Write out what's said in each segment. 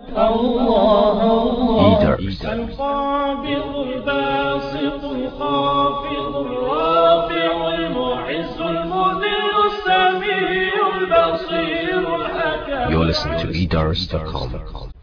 الله الله Eaters. القابض الباسط الخافض الرافع المعز المذل السميع البصير الحكم. You're listening to eaters.com.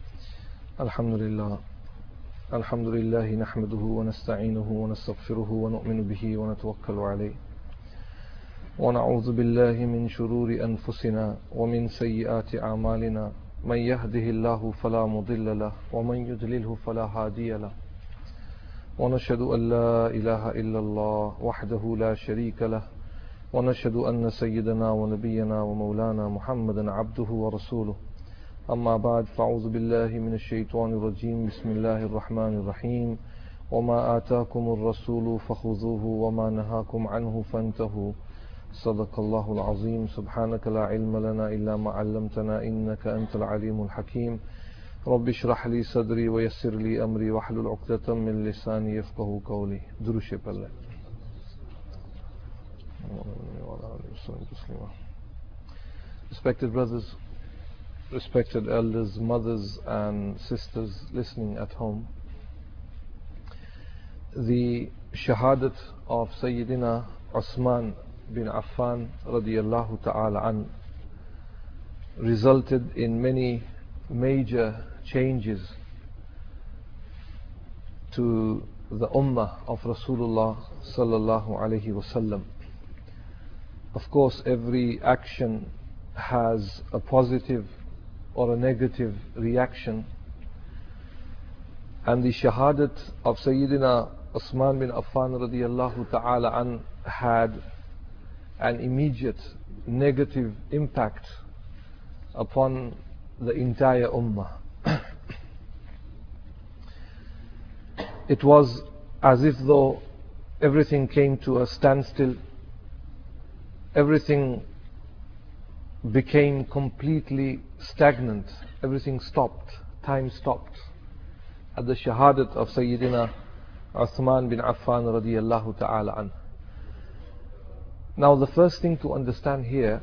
الحمد لله نحمده ونستعينه ونستغفره ونؤمن به ونتوكل عليه ونعوذ بالله من شرور أنفسنا ومن سيئات أعمالنا من يهده الله فلا مضل له ومن يضلله فلا هادي له ونشهد أن لا إله إلا الله وحده لا شريك له ونشهد أن سيدنا ونبينا ومولانا محمدا عبده ورسوله أما بعد فأعوذ بالله من الشيطان الرجيم بسم الله الرحمن الرحيم وما آتاكم الرسول فخذوه وما نهاكم عنه فانتهوا صدق الله العظيم سبحانك لا علم لنا إلا ما علمتنا إنك أنت العليم الحكيم رب اشرح لي صدري ويسر لي أمري واحلل عقدة من لساني يفقهوا قولي. درود شریف الله. Respected brothers, respected elders, mothers and sisters listening at home, the shahadat of Sayyidina Uthman bin Affan radiyallahu ta'ala an resulted in many major changes to the ummah of Rasulullah sallallahu alaihi wasallam. Of course, every action has a positive or a negative reaction, and the shahadat of Sayyidina Uthman bin Affan radiyallahu ta'ala an had an immediate negative impact upon the entire ummah. It was as if though everything came to a standstill, everything became completely stagnant, everything stopped, time stopped at the shahadat of Sayyidina Uthman bin Affan radiyallahu ta'ala an. Now the first thing to understand here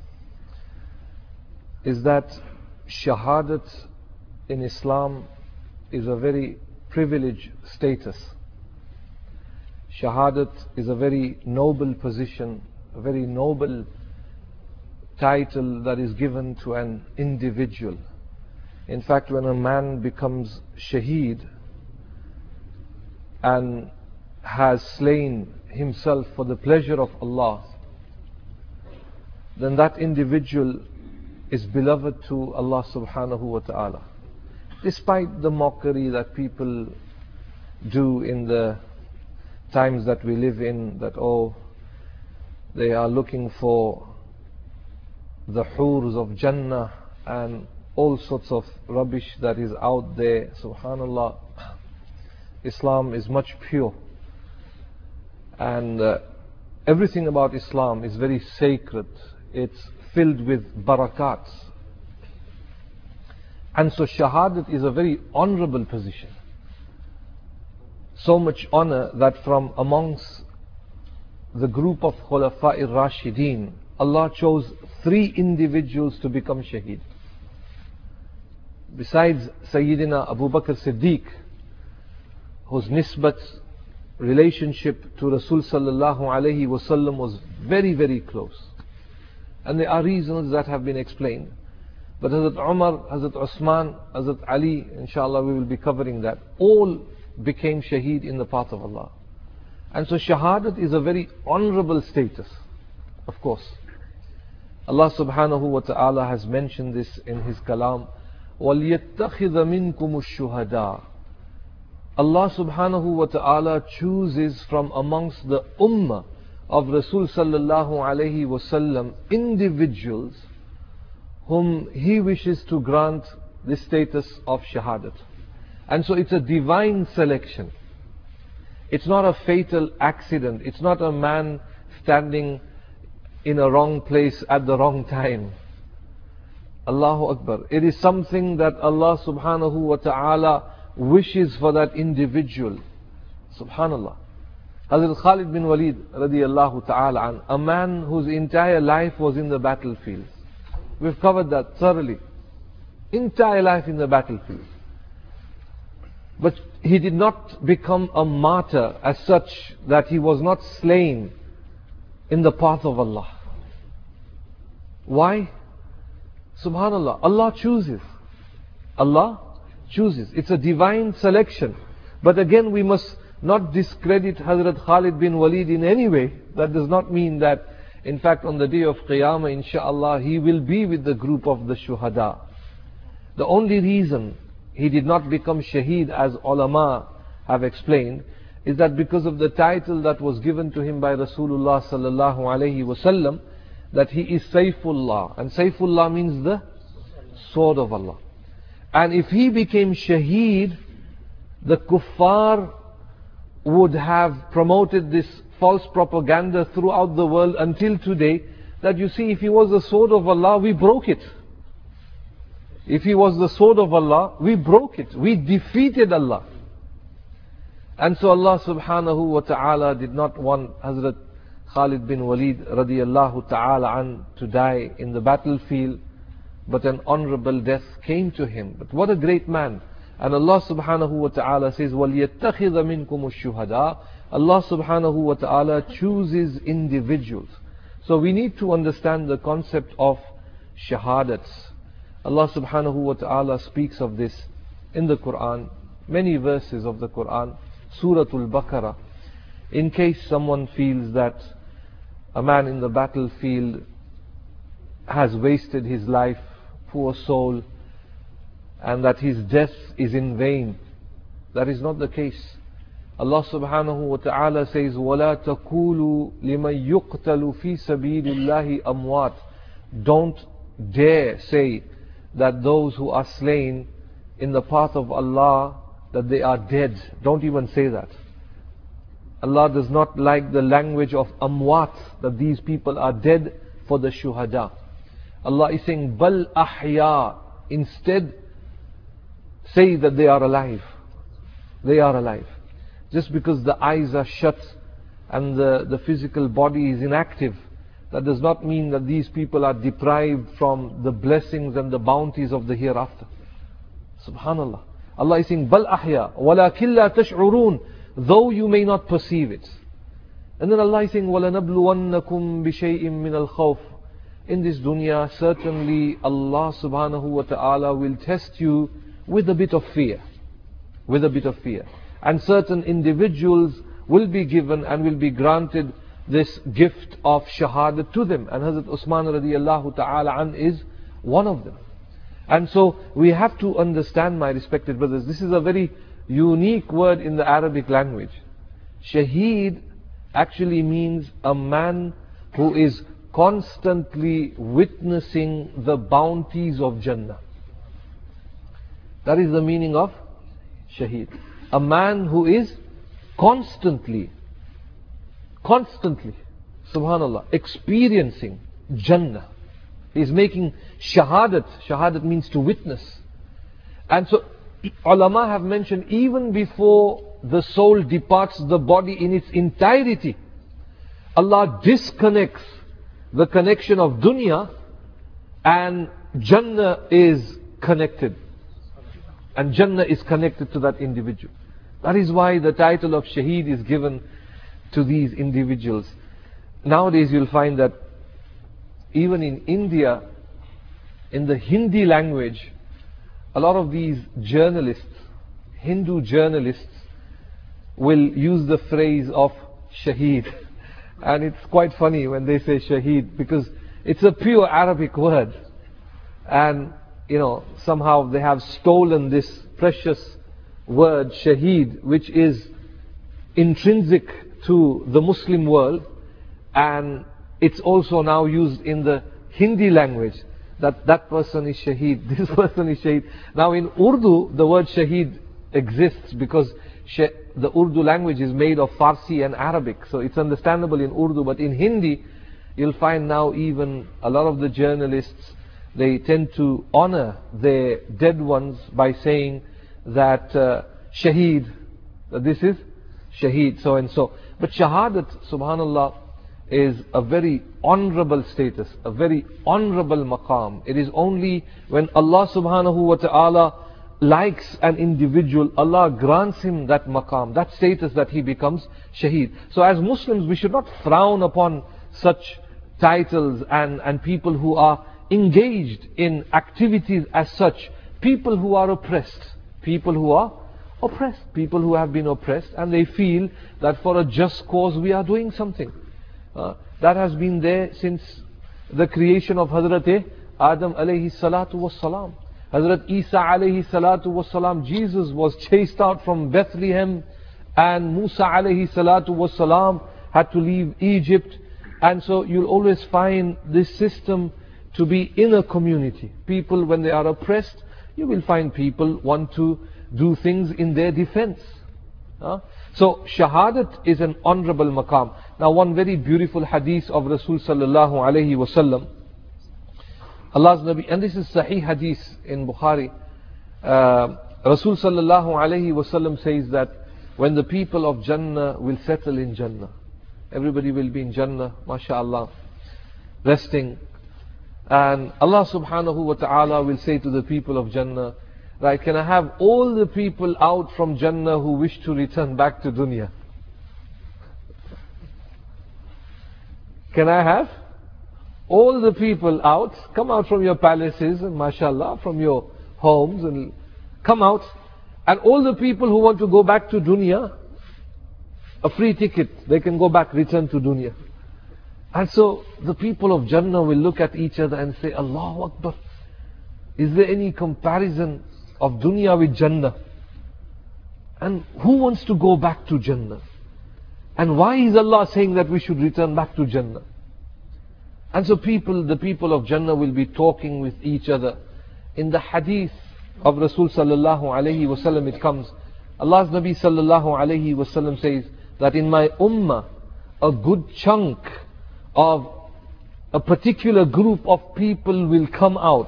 is that shahadat in Islam is a very privileged status. Shahadat is a very noble position, a very noble title that is given to an individual. In fact, when a man becomes shaheed and has slain himself for the pleasure of Allah, then that individual is beloved to Allah subhanahu wa ta'ala. Despite the mockery that people do in the times that we live in, that they are looking for the hurs of Jannah and all sorts of rubbish that is out there. Subhanallah, Islam is much pure, and everything about Islam is very sacred. It's filled with barakats. And so shahadat is a very honorable position. So much honor that from amongst the group of Khulafa Rashideen, Allah chose 3 individuals to become shaheed. Besides Sayyidina Abu Bakr Siddiq, whose nisbat, relationship to Rasul sallallahu alayhi wasallam was very, very close. And there are reasons that have been explained. But Hazrat Umar, Hazrat Uthman, Hazrat Ali, inshallah we will be covering that, all became shaheed in the path of Allah. And so shahadat is a very honorable status, of course. Allah subhanahu wa ta'ala has mentioned this in His kalam, وَلْيَتَّخِذَ مِنْكُمُ الشُّهَدَاءَ. Allah subhanahu wa ta'ala chooses from amongst the ummah of Rasul sallallahu alayhi wasallam individuals whom He wishes to grant the status of shahadat. And so it's a divine selection. It's not a fatal accident. It's not a man standing in a wrong place at the wrong time. Allahu Akbar. It is something that Allah subhanahu wa ta'ala wishes for that individual. Subhanallah. Hazrat Khalid bin Walid radiyallahu ta'ala an, a man whose entire life was in the battlefields. We've covered that thoroughly entire life in the battlefield. But he did not become a martyr as such that he was not slain in the path of Allah. Why? Subhanallah, Allah chooses. Allah chooses. It's a divine selection. But again, we must not discredit Hazrat Khalid bin Walid in any way. That does not mean that, in fact, on the day of Qiyamah, inshaAllah, he will be with the group of the Shuhada. The only reason he did not become Shaheed, as ulama have explained, is that because of the title that was given to him by Rasulullah sallallahu alaihi wasallam, that he is Saifullah, and Saifullah means the sword of Allah. And if he became Shaheed, the kuffar would have promoted this false propaganda throughout the world until today, that you see, if he was the sword of Allah, we broke it. If he was the sword of Allah, we broke it. We defeated Allah. And so Allah subhanahu wa ta'ala did not want Hazrat Khalid bin Walid radiyallahu ta'ala an to die in the battlefield, but an honorable death came to him. But what a great man. And Allah subhanahu wa ta'ala says, وَلْيَتَّخِذَ مِنْكُمُ الشُّهَدَاءَ. Allah subhanahu wa ta'ala chooses individuals. So we need to understand the concept of shahadats. Allah subhanahu wa ta'ala speaks of this in the Quran, many verses of the Quran, Suratul Baqarah. In case someone feels that a man in the battlefield has wasted his life, poor soul, and that his death is in vain, that is not the case. Allah subhanahu wa ta'ala says, وَلَا تَقُولُوا لِمَنْ يُقْتَلُ فِي سَبِيلِ اللَّهِ أَمْوَاتٍ. Don't dare say that those who are slain in the path of Allah, that they are dead. Don't even say that. Allah does not like the language of amwat, that these people are dead, for the shuhada. Allah is saying, bal ahya. Instead, say that they are alive. They are alive. Just because the eyes are shut and the physical body is inactive, that does not mean that these people are deprived from the blessings and the bounties of the hereafter. Subhanallah. Allah is saying, Bal ahya, walakin la tash'urun, though you may not perceive it. And then Allah is saying, وَلَنَبْلُوَنَّكُمْ بِشَيْءٍ مِّنَ الْخَوْفِ. In this dunya, certainly Allah subhanahu wa ta'ala will test you with a bit of fear. With a bit of fear. And certain individuals will be given and will be granted this gift of shahadat to them. And Hazrat Usman radiyallahu ta'ala an is one of them. And so we have to understand, my respected brothers, this is a very unique word in the Arabic language. Shaheed actually means a man who is constantly witnessing the bounties of Jannah. That is the meaning of Shaheed. A man who is constantly, subhanallah, experiencing Jannah. He is making shahadat. Shahadat means to witness. And so ulama have mentioned, even before the soul departs the body in its entirety, Allah disconnects the connection of dunya, and Jannah is connected. And Jannah is connected to that individual. That is why the title of Shaheed is given to these individuals. Nowadays you'll find that even in India, in the Hindi language, a lot of these journalists, Hindu journalists, will use the phrase of Shaheed. And it's quite funny when they say Shaheed, because it's a pure Arabic word. And somehow they have stolen this precious word Shaheed, which is intrinsic to the Muslim world, and it's also now used in the Hindi language, that person is Shaheed, this person is Shaheed. Now in Urdu, the word Shaheed exists because the Urdu language is made of Farsi and Arabic, so it's understandable in Urdu. But in Hindi, you'll find now even a lot of the journalists, they tend to honor their dead ones by saying that Shaheed, that this is Shaheed, so and so. But Shahadat, subhanallah, is a very honorable status, a very honorable maqam. It is only when Allah subhanahu wa ta'ala likes an individual, Allah grants him that maqam, that status, that he becomes shaheed. So as Muslims, we should not frown upon such titles and people who are engaged in activities as such. People who are oppressed, people who have been oppressed, and they feel that for a just cause we are doing something. That has been there since the creation of Hazrat Adam alayhi salatu was salam. Hazrat Isa alayhi salatu was salam, Jesus was chased out from Bethlehem, and Musa alayhi salatu was salam had to leave Egypt. And so you'll always find this system to be in a community. People, when they are oppressed, you will find people want to do things in their defense. So shahadat is an honorable maqam. Now one very beautiful hadith of Rasul sallallahu alayhi wasallam, Allah's Nabi, and this is Sahih hadith in Bukhari. Rasul sallallahu alayhi wasallam says that when the people of Jannah will settle in Jannah, everybody will be in Jannah, mashallah, resting. And Allah subhanahu wa ta'ala will say to the people of Jannah, right, can I have all the people out from Jannah who wish to return back to dunya? Can I have all the people out? Come out from your palaces and mashallah, from your homes, and come out. And all the people who want to go back to dunya, a free ticket, they can go back, return to dunya. And so the people of Jannah will look at each other and say, Allahu Akbar, is there any comparison of dunya with Jannah? And who wants to go back to Jannah? And why is Allah saying that we should return back to Jannah? And so the people of Jannah will be talking with each other. In the hadith of Rasul sallallahu alayhi wasallam it comes, Allah's Nabi sallallahu alayhi wasallam says that in my ummah, a good chunk of a particular group of people will come out.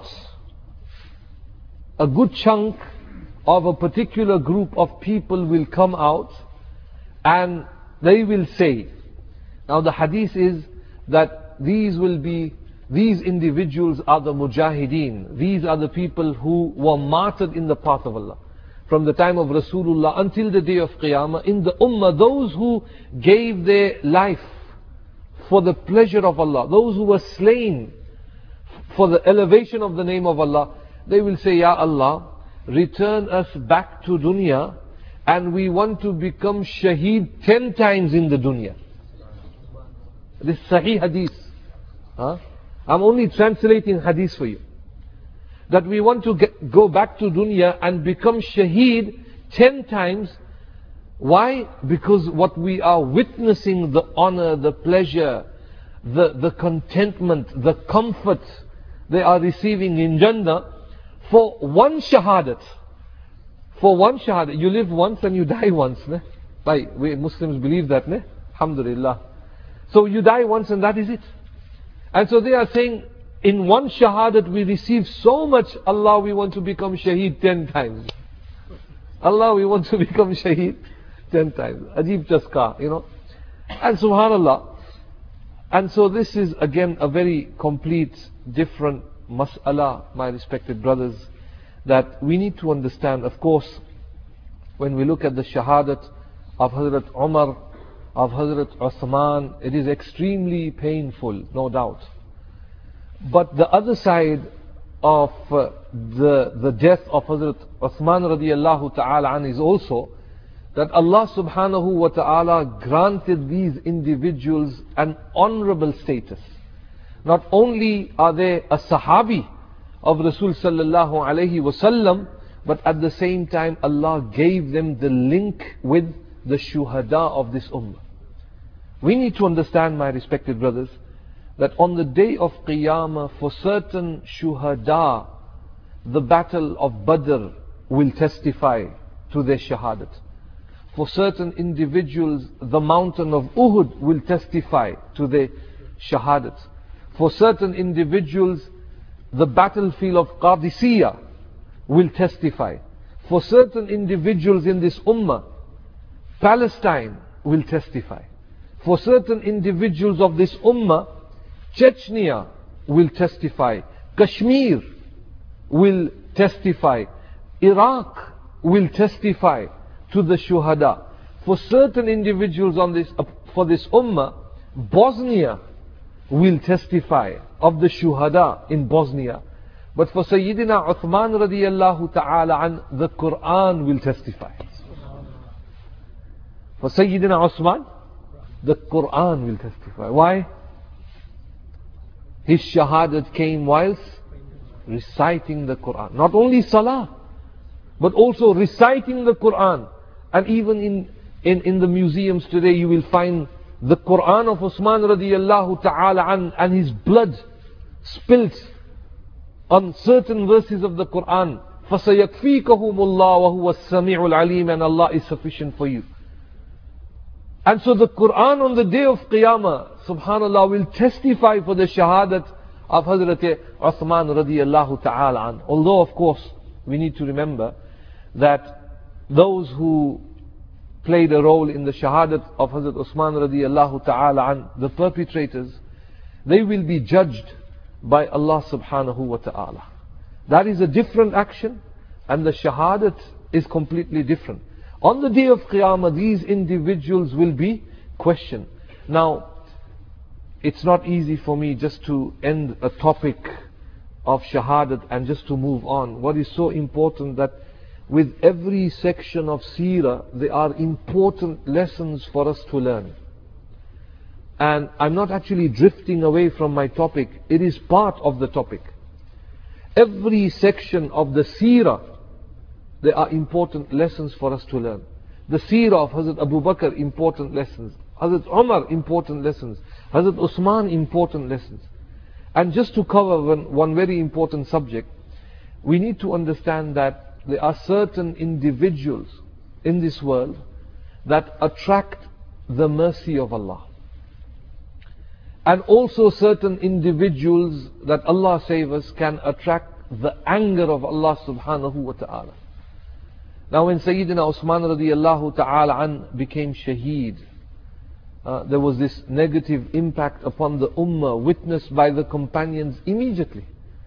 A good chunk of a particular group of people will come out, and they will say, now the hadith is that these individuals are the mujahideen. These are the people who were martyred in the path of Allah. From the time of Rasulullah until the day of Qiyamah, in the ummah, those who gave their life for the pleasure of Allah, those who were slain for the elevation of the name of Allah, they will say, Ya Allah, return us back to dunya, and we want to become shaheed 10 times in the dunya. This Sahih hadith. I'm only translating hadith for you. That we want to go back to dunya and become shaheed 10 times. Why? Because what we are witnessing, the honor, the pleasure, the contentment, the comfort they are receiving in Jannah, for one shahadat. For one shahadat. You live once and you die once. Ne? We Muslims believe that. Ne? Alhamdulillah. So you die once and that is it. And so they are saying, in one shahadat we receive so much. Allah, we want to become shaheed 10 times. Allah, we want to become shaheed 10 times. Ajib chaska, you know. And subhanallah. And so this is again a very complete, different mas'ala, my respected brothers, that we need to understand. Of course, when we look at the shahadat of Hazrat Umar, of Hazrat Uthman, it is extremely painful, no doubt. But the other side of the death of Hazrat Uthman radiallahu ta'ala an is also that Allah subhanahu wa ta'ala granted these individuals an honorable status. Not only are they a sahabi of Rasul sallallahu alayhi wasallam, but at the same time Allah gave them the link with the shuhada of this ummah. We need to understand, my respected brothers, that on the day of Qiyamah, for certain shuhada, the battle of Badr will testify to their shahadat. For certain individuals, the mountain of Uhud will testify to their shahadat. For certain individuals, the battlefield of Qadisiyah will testify. For certain individuals in this ummah, Palestine will testify. For certain individuals of this ummah, Chechnya will testify, Kashmir will testify, Iraq will testify to the shuhada. For certain individuals on this, for this ummah, Bosnia will testify of the shuhada in Bosnia. But for Sayyidina Uthman radiyallahu ta'ala an, the Quran will testify. For Sayyidina Uthman, the Quran will testify. Why? His shahadat came whilst reciting the Quran. Not only salah, but also reciting the Quran. And even in the museums today, you will find the Quran of Uthman radiyallahu ta'ala an, and his blood spilt on certain verses of the Quran. فَسَيَكْفِيكَهُمُ اللَّهُ وَهُوَ السَّمِيعُ الْعَلِيمُ, and Allah is sufficient for you. And so the Quran on the day of Qiyamah, subhanallah, will testify for the shahadat of Hazrat Uthman radiyallahu ta'ala an. Although of course, we need to remember that those who played a role in the shahadat of Hazrat Uthman radiyallahu ta'ala an, the perpetrators, they will be judged by Allah subhanahu wa ta'ala. That is a different action, and the shahadat is completely different. On the day of Qiyamah, these individuals will be questioned. Now, it's not easy for me just to end a topic of shahadat and just to move on. What is so important that with every section of seerah, there are important lessons for us to learn. And I'm not actually drifting away from my topic. It is part of the topic. Every section of the seerah, there are important lessons for us to learn. The seerah of Hazrat Abu Bakr, important lessons. Hazrat Umar, important lessons. Hazrat Usman, important lessons. And just to cover one very important subject, we need to understand that there are certain individuals in this world that attract the mercy of Allah. And also certain individuals that, Allah save us, can attract the anger of Allah subhanahu wa ta'ala. Now when Sayyidina Uthman radiyallahu ta'ala an became shaheed, there was this negative impact upon the ummah witnessed by the companions immediately.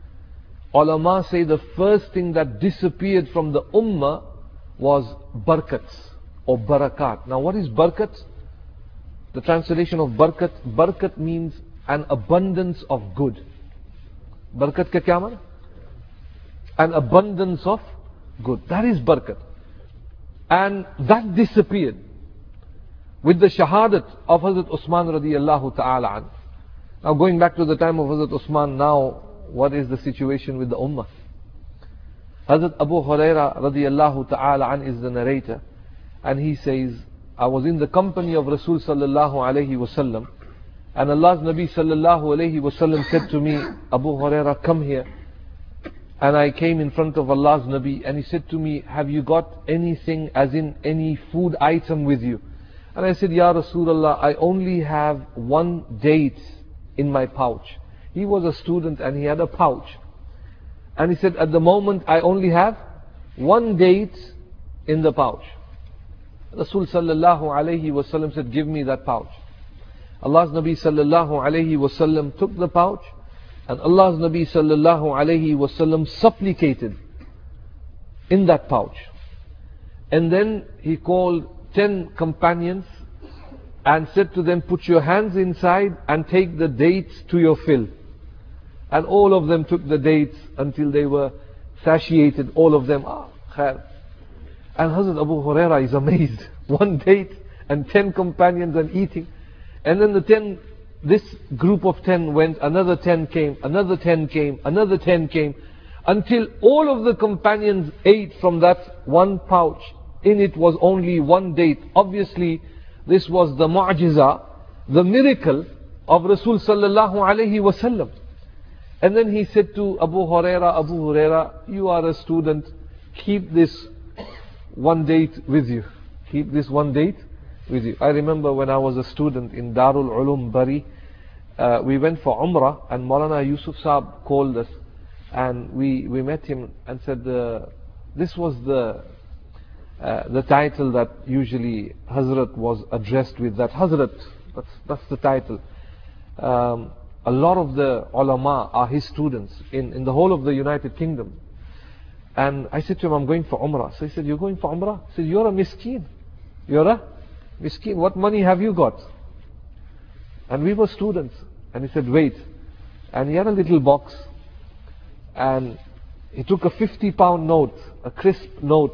Ulama say the first thing that disappeared from the ummah was barakats or barakat. Now what is barakat? The translation of barakat, barakat means an abundance of good. Barakat ka kya maana? An abundance of good. That is barakat. And that disappeared with the shahadat of Hazrat Uthman radiyallahu ta'ala an. Now going back to the time of Hazrat Uthman, now what is the situation with the ummah? Hazrat Abu Huraira radiyallahu ta'ala an is the narrator, and he says, I was in the company of Rasul sallallahu alayhi wasallam, and Allah's Nabi sallallahu alayhi wasallam said to me, Abu Huraira, come here. And I came in front of Allah's Nabi, and he said to me, have you got anything, as in any food item with you? And I said, Ya Rasulullah, I only have one date in my pouch. He was a student and he had a pouch. And he said, at the moment I only have one date in the pouch. Rasul sallallahu alayhi wasallam said, give me that pouch. Allah's Nabi sallallahu alayhi wasallam took the pouch, and Allah's Nabi sallallahu alayhi wasallam supplicated in that pouch. And then he called 10 companions and said to them, put your hands inside and take the dates to your fill. And all of them took the dates until they were satiated, all of them. Khair. And Hazrat Abu Huraira is amazed. One date and 10 companions and eating. And then this group of 10 went, another 10 came, another 10 came, another 10 came, until all of the companions ate from that one pouch. In it was only one date. Obviously, this was the mu'jiza, the miracle of Rasul sallallahu alayhi wasallam. And then he said to Abu Huraira, you are a student, keep this one date with you. Keep this one date with you. I remember when I was a student in Darul Ulum Bari, we went for Umrah, and Maulana Yusuf Saab called us, and we met him and said, this was the title that usually Hazrat was addressed with, that Hazrat, That's the title. A lot of the ulama are his students in the whole of the United Kingdom. And I said to him, I'm going for Umrah. So he said, you're going for Umrah? I said, you're a miskeen. You're a miskeen. What money have you got? And we were students. And he said, wait. And he had a little box. And he took a £50 note, a crisp note,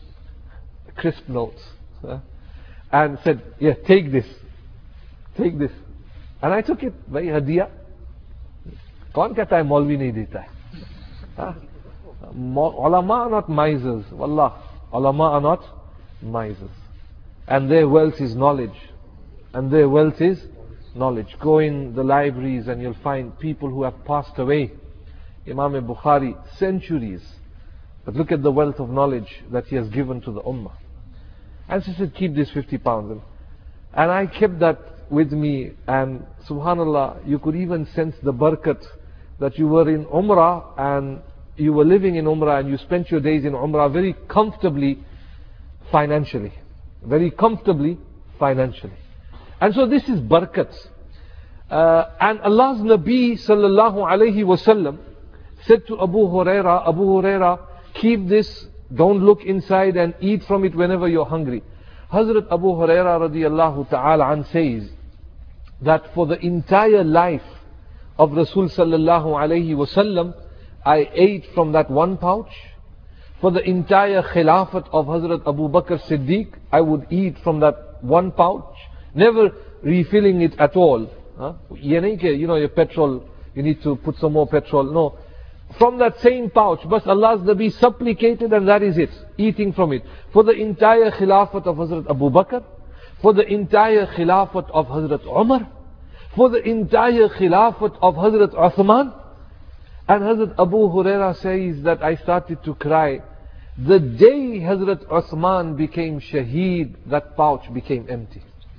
and said, yeah, take this. Take this. And I took it. Bhai, hadiya. Kaun kehta hai Maulvi nahi deta hai? Ulama are not misers. Wallah. Ulama are not misers. And their wealth is knowledge. And their wealth is knowledge. Go in the libraries and you'll find people who have passed away. Imam Bukhari, centuries. But look at the wealth of knowledge that he has given to the ummah. And she said, keep this £50. And I kept that with me, and subhanallah, you could even sense the barakat that you were in Umrah and you were living in Umrah and you spent your days in Umrah very comfortably financially. Very comfortably financially. And so this is barakat. And Allah's Nabi sallallahu alayhi wasallam said to Abu Huraira, keep this, don't look inside and eat from it whenever you're hungry. Hazrat Abu Huraira radiyallahu ta'ala an says that for the entire life of Rasul sallallahu alayhi wasallam, I ate from that one pouch. For the entire khilafat of Hazrat Abu Bakr Siddiq, I would eat from that one pouch, never refilling it at all. You know, your petrol, you need to put some more petrol. No. From that same pouch, but Allah's Nabi supplicated and that is it, eating from it. For the entire khilafat of Hazrat Abu Bakr, for the entire khilafat of Hazrat Umar, for the entire khilafat of Hazrat Uthman. And Hazrat Abu Huraira says that I started to cry. The day Hazrat Uthman became shaheed, that pouch became empty.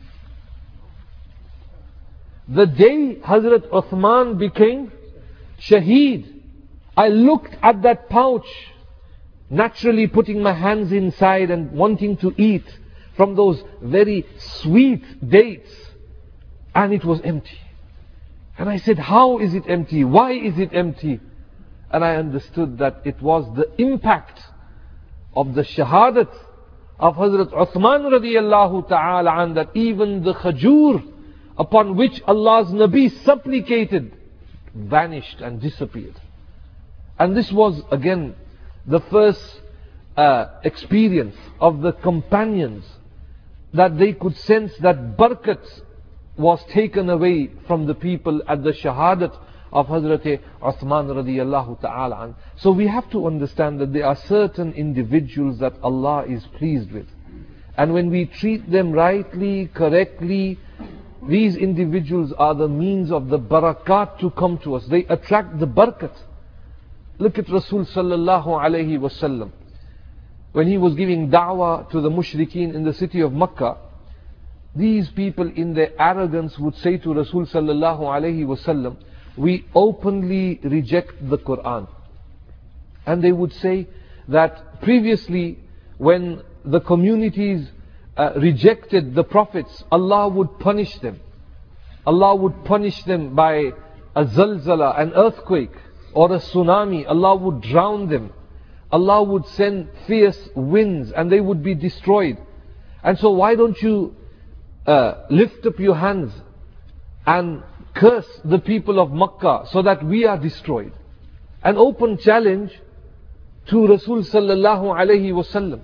The day Hazrat Uthman became shaheed, I looked at that pouch, naturally putting my hands inside and wanting to eat from those very sweet dates, and it was empty. And I said, how is it empty? Why is it empty? And I understood that it was the impact of the shahadat of Hazrat Uthman radiyallahu ta'ala, and that even the khajur upon which Allah's Nabi supplicated vanished and disappeared. And this was again the first experience of the companions, that they could sense that barakat was taken away from the people at the shahadat of Hazrat Uthman radiyallahu ta'ala. So we have to understand that there are certain individuals that Allah is pleased with. And when we treat them rightly, correctly, these individuals are the means of the barakat to come to us. They attract the barakat. Look at Rasul sallallahu alayhi wasallam. When he was giving da'wah to the mushrikeen in the city of Makkah, these people in their arrogance would say to Rasul sallallahu alayhi wasallam, we openly reject the Quran. And they would say that previously when the communities rejected the prophets, Allah would punish them. Allah would punish them by a zalzala, an earthquake, or a tsunami. Allah would drown them. Allah would send fierce winds and they would be destroyed. And so why don't you lift up your hands and curse the people of Makkah so that we are destroyed? An open challenge to Rasul sallallahu alayhi wasallam.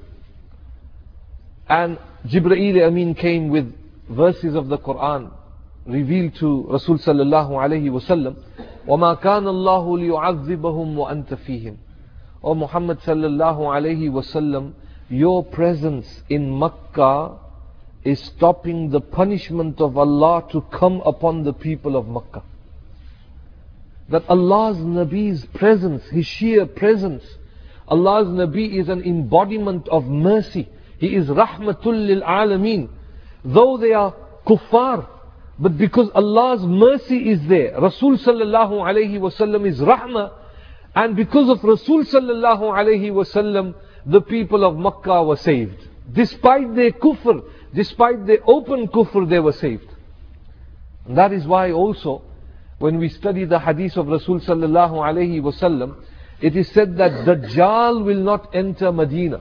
And Jibreel Amin came with verses of the Quran revealed to Rasul sallallahu alayhi wasallam. وَمَا كَانَ اللَّهُ لِيُعَذِّبَهُمْ وَأَنْتَ فِيهِمْ. O Muhammad sallallahu alayhi wasallam, your presence in Makkah is stopping the punishment of Allah to come upon the people of Makkah. That Allah's Nabi's presence, His sheer presence, Allah's Nabi is an embodiment of mercy. He is rahmatul lil alameen. Though they are kuffar, but because Allah's mercy is there, Rasul sallallahu alayhi wasallam is rahmah, and because of Rasul sallallahu alayhi wasallam, the people of Makkah were saved. Despite their kufr, despite their open kufr, they were saved. And that is why also, when we study the hadith of Rasul sallallahu alayhi wasallam, it is said that Dajjal will not enter Medina.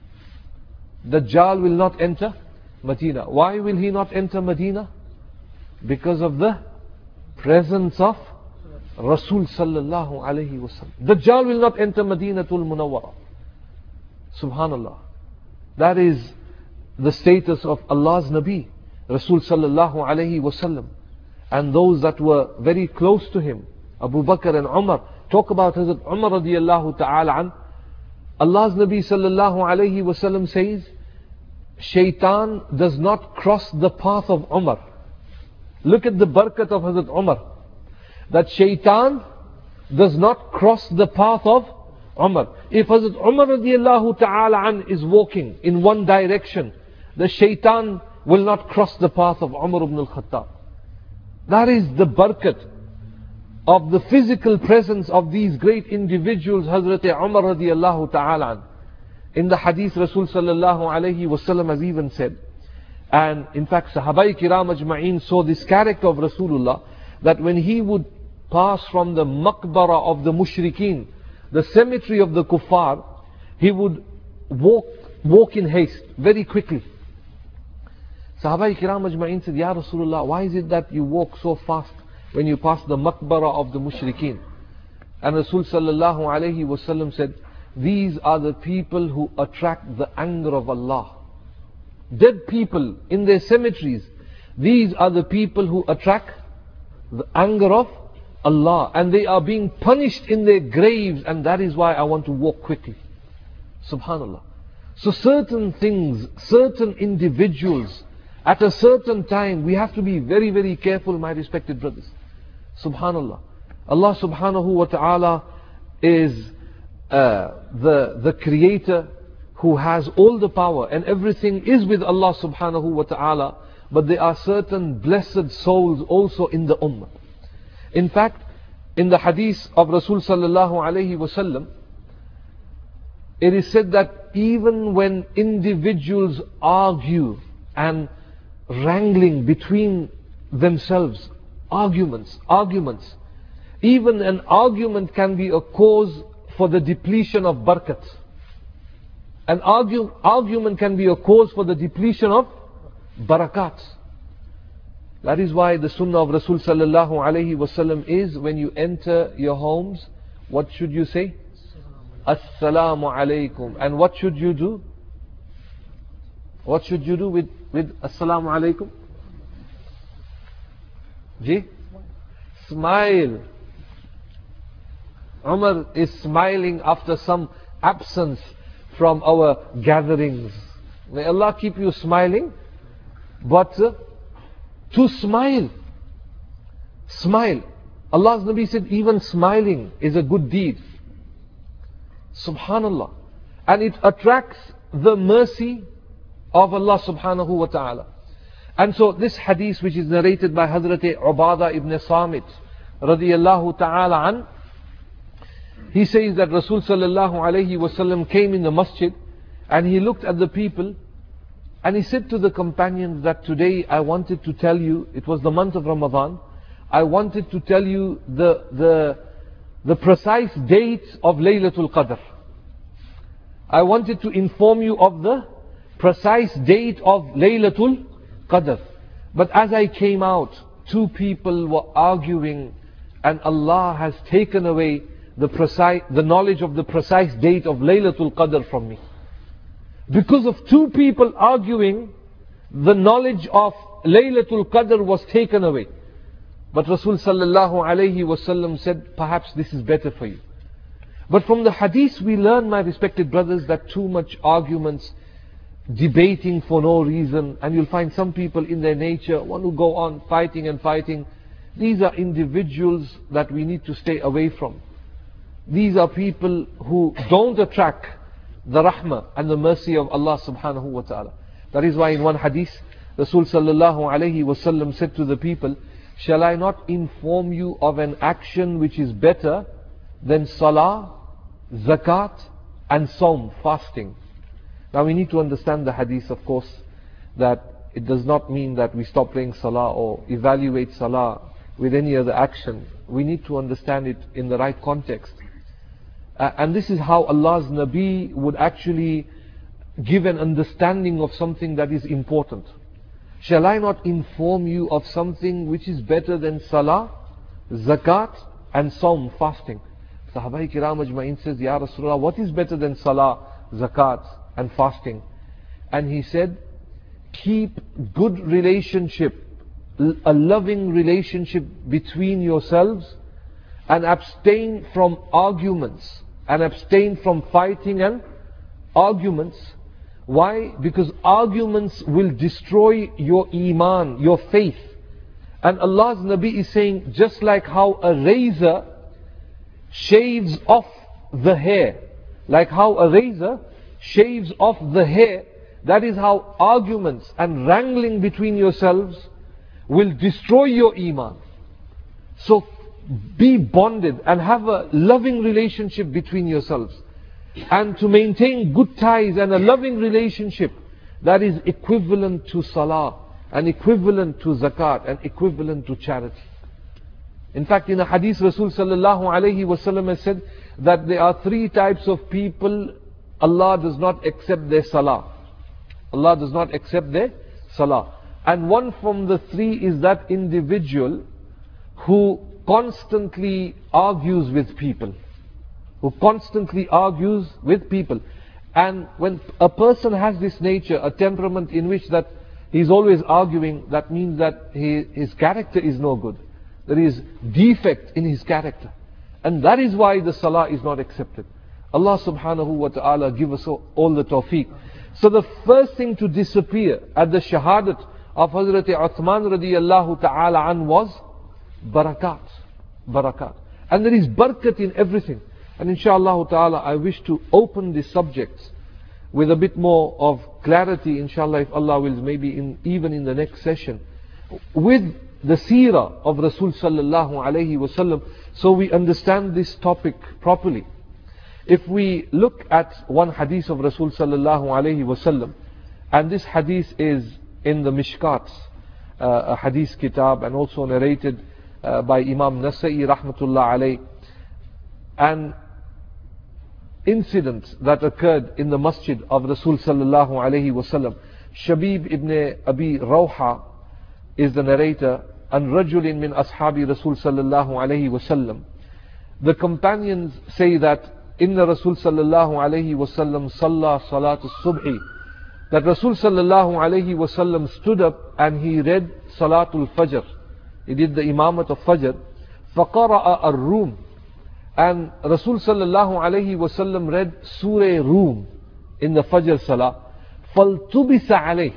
Dajjal will not enter Medina. Why will he not enter Medina? Because of the presence of Rasul sallallahu alayhi wasallam. Dajjal will not enter Madinatul Munawwara. Subhanallah. That is the status of Allah's Nabi, Rasul sallallahu alayhi wasallam. And those that were very close to him, Abu Bakr and Umar. Talk about Hazrat Umar radiyallahu ta'ala an. Allah's Nabi sallallahu alayhi wasallam says, Shaitan does not cross the path of Umar. Look at the barakat of Hazrat Umar. That Shaitan does not cross the path of Umar. If Hazrat Umar radiyallahu ta'ala an is walking in one direction, the Shaitan will not cross the path of Umar ibn al-Khattab. That is the barakat of the physical presence of these great individuals, Hazrat Umar radiyallahu ta'ala an. In the hadith, Rasul sallallahu alayhi wasallam has even said, and in fact Sahabai Kiram Ajma'een saw this character of Rasulullah, that when he would pass from the maqbara of the mushrikeen, the cemetery of the kuffar, he would walk in haste, very quickly. Sahabai Kiram Ajma'een said, Ya Rasulullah, why is it that you walk so fast when you pass the maqbara of the mushrikeen? And Rasul sallallahu alayhi wasallam said, these are the people who attract the anger of Allah. Dead people in their cemeteries, these are the people who attract the anger of Allah, and they are being punished in their graves, and that is why I want to walk quickly. Subhanallah. So certain things, certain individuals, at a certain time, we have to be very, very careful, my respected brothers. Subhanallah. Allah subhanahu wa ta'ala is the creator who has all the power, and everything is with Allah subhanahu wa ta'ala. But there are certain blessed souls also in the ummah. In fact, in the hadith of Rasul sallallahu alayhi wasallam, it is said that even when individuals argue and wrangling between themselves, arguments, even an argument can be a cause for the depletion of barakat. An argument can be a cause for the depletion of barakat. That is why the sunnah of Rasul sallallahu alayhi wasallam is, when you enter your homes, what should you say? Assalamu alaikum. And what should you do? What should you do with Assalamu alaikum? Ji? Smile. Umar is smiling after some absence from our gatherings. May Allah keep you smiling. But to smile. Smile. Allah's Nabi said even smiling is a good deed. Subhanallah. And it attracts the mercy of Allah subhanahu wa ta'ala. And so this hadith, which is narrated by Hazrat Ubadah ibn Samit radiyallahu ta'ala an, he says that Rasul sallallahu alayhi wasallam came in the masjid and he looked at the people and he said to the companions that today I wanted to tell you, it was the month of Ramadan, I wanted to tell you the precise date of Laylatul Qadr. I wanted to inform you of the precise date of Laylatul Qadr. But as I came out, two people were arguing and Allah has taken away the knowledge of the precise date of Laylatul Qadr from me. Because of two people arguing, the knowledge of Laylatul Qadr was taken away. But Rasul sallallahu alayhi wasallam said, perhaps this is better for you. But from the hadith we learn, my respected brothers, that too much arguments, debating for no reason, and you'll find some people in their nature want to go on fighting and fighting. These are individuals that we need to stay away from. These are people who don't attract the rahmah and the mercy of Allah subhanahu wa ta'ala. That is why in one hadith, Rasul sallallahu alayhi wasallam said to the people, shall I not inform you of an action which is better than salah, zakat and saum, fasting? Now we need to understand the hadith, of course, that it does not mean that we stop praying salah or evaluate salah with any other action. We need to understand it in the right context. And this is how Allah's Nabi would actually give an understanding of something that is important. Shall I not inform you of something which is better than salah, zakat and Sawm, fasting? Sahaba Kiram Ajma'in says, Ya Rasulullah, what is better than salah, zakat and fasting? And he said, keep good relationship, a loving relationship between yourselves, and abstain from arguments, and abstain from fighting and arguments. Why? Because arguments will destroy your iman, your faith. And Allah's Nabi is saying, just like how a razor shaves off the hair, like how a razor shaves off the hair, that is how arguments and wrangling between yourselves will destroy your iman. So be bonded and have a loving relationship between yourselves. And to maintain good ties and a loving relationship, that is equivalent to salah, and equivalent to zakat, and equivalent to charity. In fact, in a hadith, Rasul sallallahu alayhi wasallam has said that there are 3 types of people Allah does not accept their salah. Allah does not accept their salah. And one from the 3 is that individual who constantly argues with people. Who constantly argues with people. And when a person has this nature, a temperament in which that he's always arguing, that means that his character is no good. There is defect in his character. And that is why the salah is not accepted. Allah subhanahu wa ta'ala give us all the tawfiq. So the first thing to disappear at the shahadat of Hazrat Uthman radiyallahu ta'ala an was barakat. Barakat. And there is barakat in everything. And inshallah ta'ala, I wish to open this subject with a bit more of clarity, inshallah, if Allah wills, maybe even in the next session, with the seerah of Rasul sallallahu alayhi wasallam, so we understand this topic properly. If we look at one hadith of Rasul sallallahu alayhi wasallam, and this hadith is in the Mishkat, a hadith kitab, and also narrated by Imam Nasa'i rahmatullah alayh, an incident that occurred in the masjid of Rasul sallallahu alayhi wasallam. Shabib ibn Abi Rawha is the narrator, and rajulin min ashabi Rasul sallallahu alayhi wasallam. The companions say that Inna Rasul sallallahu alayhi wasallam salla salat al-subhi, that Rasul sallallahu alayhi wasallam stood up and he read Salatul Fajr. He did the imamat of Fajr. فَقَرَأَ الرُّوم, and Rasul sallallahu alayhi wasallam read Surah Rum in the Fajr Salah. فَالْتُبِسَ عَلَيْهِ,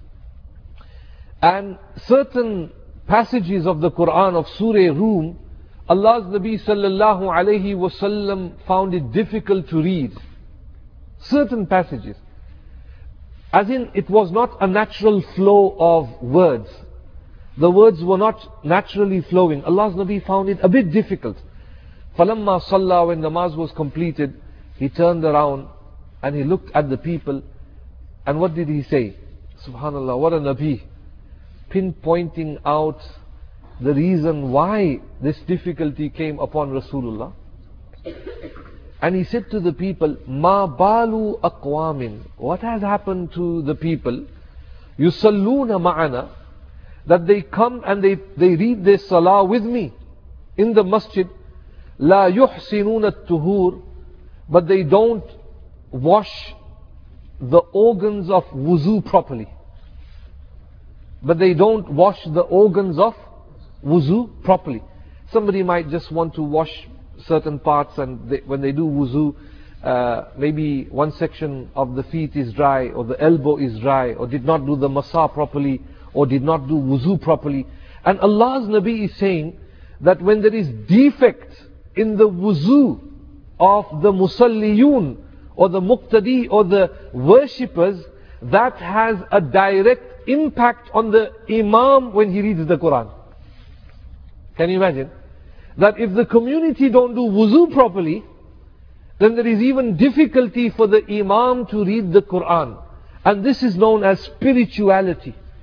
and certain passages of the Quran of Surah Rum, Allah's Nabi sallallahu alayhi wasallam found it difficult to read. Certain passages. As in, it was not a natural flow of words. The words were not naturally flowing. Allah's Nabi found it a bit difficult. فَلَمَّا صَلَّى, when namaz was completed, he turned around and he looked at the people, and what did he say? Subhanallah, what a Nabi, pinpointing out the reason why this difficulty came upon Rasulullah. And he said to the people, Ma balu aqwamin, what has happened to the people? Yusalluna ma'ana, that they come and they read their salah with me in the masjid. La yuhsinuna at-tuhur, but they don't wash the organs of wuzu properly. But they don't wash the organs of wuzu properly. Somebody might just want to wash certain parts, and when they do wuzu, maybe one section of the feet is dry, or the elbow is dry, or did not do the masa properly, or did not do wuzu properly. And Allah's Nabi is saying that when there is defect in the wuzu of the musalliyun, or the muqtadi, or the worshippers, that has a direct impact on the imam when he reads the Quran. Can you imagine? That if the community don't do wuzu properly, then there is even difficulty for the imam to read the Quran. And this is known as spirituality.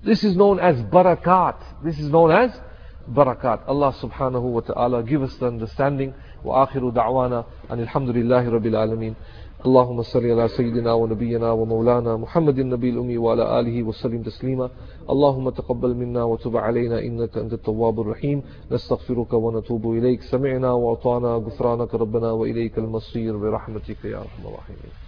This is known as barakat. This is known as barakat. Allah subhanahu wa ta'ala give us the understanding. وآخر دعوانا أن الحمد لله رب العالمين. اللهم صل على سيدنا ونبينا ومولانا محمد النبي الأمي وعلى آله وسلم تسليما. اللهم تقبل منا وتب علينا إنك أنت التواب الرحيم. نستغفرك ونتوب إليك. سمعنا وأطعنا غفرانك ربنا وإليك المصير برحمتك يا أرحم الراحمين.